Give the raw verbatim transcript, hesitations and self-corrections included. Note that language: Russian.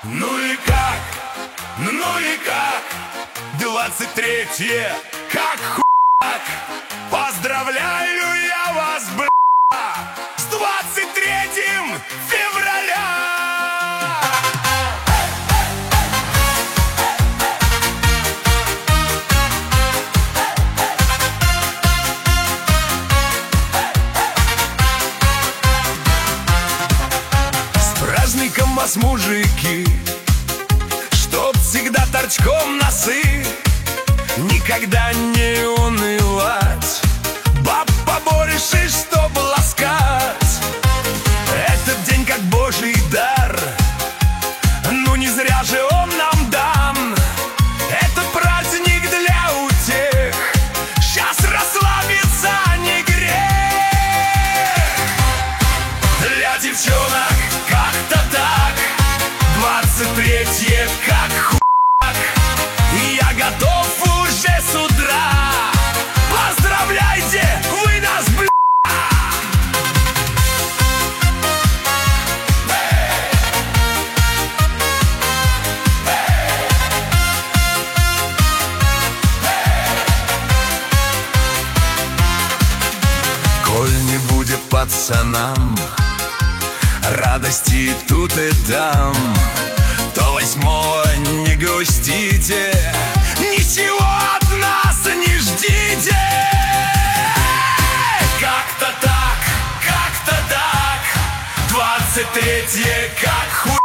Ну и как, ну и как, двадцать третье, как хуяк. Поздравляю я вас, бля, с двадцать третьим февраля. С праздником вас, мужики, чтоб всегда торчком носы, никогда не унывать, баб побольше, чтоб ласкать. Этот день как божий дар, ну не зря же он нам дан. Это праздник для утех, щас расслабиться не грех. Для девчонок как-то так, двадцать третье как хуяк. Я готов уже с утра, поздравляйте вы нас, бля! Коль не будет пацанам радости тут и там, то восьмого не грустите, ничего от нас не ждите. Как-то так, как-то так, двадцать третье как хуй.